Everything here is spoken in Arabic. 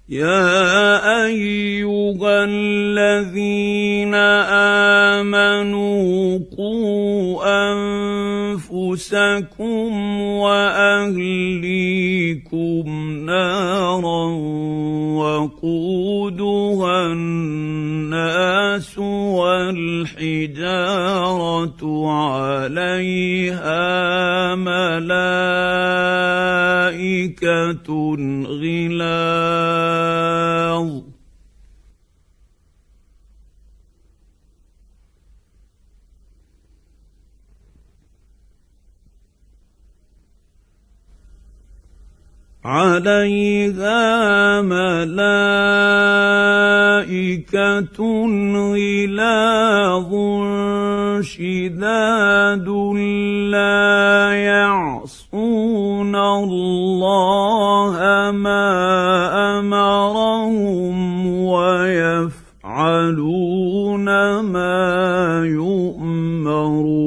يا ايها الذين امنوا قوا انفسكم واهليكم نارا وقودها الناس والحجاره عليها ملائكه غلاظ شداد لا يعصون الله ما أمرهم ويفعلون ما يؤمرون